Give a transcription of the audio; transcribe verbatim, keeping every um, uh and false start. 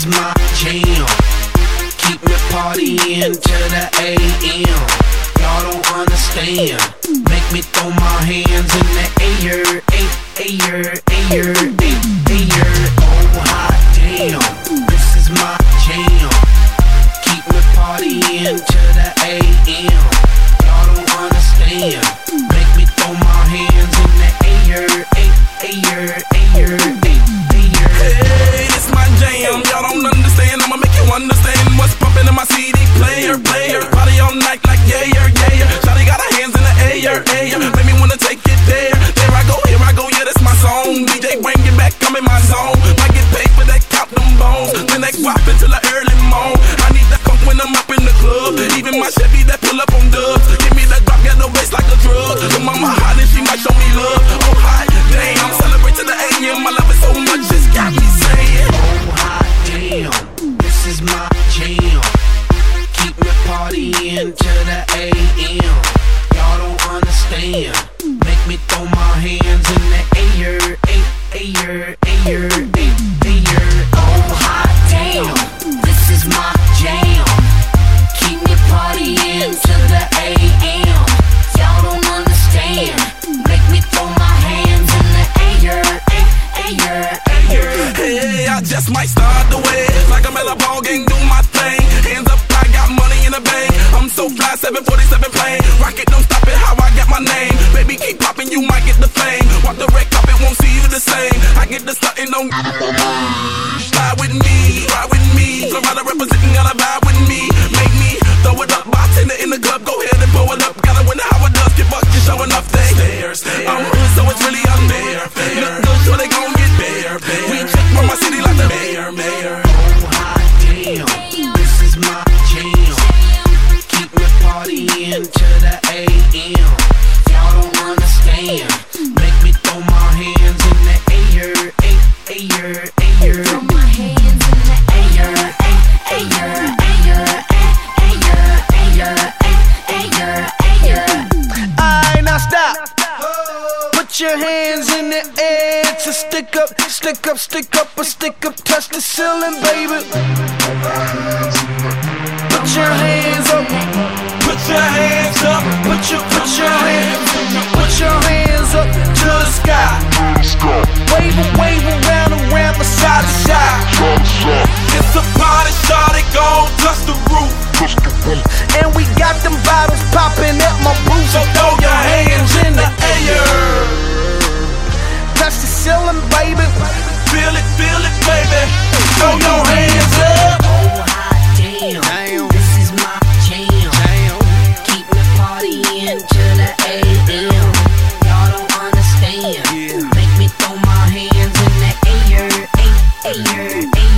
is my jam. Keep me partying till the A M. Y'all don't understand. Make me throw my hands in the air, air, air, air. Oh hot damn, this is my jam. Keep me partying till the A M. Y'all don't understand. Make me throw my hands in the air, air, air, air. Hey, it's my jam. Y'all don't understand. I'ma make you understand what's pumping in my C D player, player. Party all night like yeah, yeah, yeah. Shawty got her hands in the air, air. Make me wanna take it there. There I go, here I go. Yeah, that's my song. D J bring it back, I'm in my zone. Might get paid for that, count them bones. Then they pop until the early morn. I need that funk when I'm up in the club. Even my Chevy that pull up on dubs. Give me that drop, got no bass like a drug. The mama hot and she might show me love. Oh hot damn, celebrate to the A M. I love it so much, it's got me saying. Oh hot damn, this is my jam. Keep me partying till the A M. Y'all don't understand. Make me throw my hands in the air, air, air, air. Oh hot damn, this is my jam. Keep me partying till the A M. Y'all don't understand. Make me throw my hands in the air, air, air. Hey, I just might start the wave like I'm at a ball game, do my thing. Hands up, I got money in the bank. I'm so fly, seven forty-seven plane. Rocket, don't stop it, how I got my name. Baby, keep popping, you might get the fame. Walk the red carpet, won't see you the same. I get the stuntin', don't ride with me, ride with me. Florida representing, gotta vibe with me. Make me throw it up, bartender in the club. Go ahead and blow it up. Gotta win how it does, get bucked, you show enough things. I'm hood, so it's really unfair. Look good, sure they gon' get bare. We check from my city like the mayor, mayor. Oh hot damn, this is my jam. Keep me partying till the A M. Y'all don't understand. Make me throw my hands in the air, air, air. Throw my hands in the air, air, air, air, air, air, air. Alright, now stop. Put your hands in the air to stick up, stick up, stick up, or stick up, touch the ceiling, baby. Put your hands up, Put your hands up, put your, put your hands, put your hands up to the sky. Wave 'em, wave 'em round and round from side to side. it's a party, shawty, go touch the roof. And we got them bottles popping at my booth. So throw your hands in the air. Touch the ceiling, baby. Feel it, feel it, baby. Throw your hands up. Oh hot damn, Damn. this is my jam. Keep me partying till the A M. Y'all don't understand. Yeah. Make me throw my hands in the air, air, air.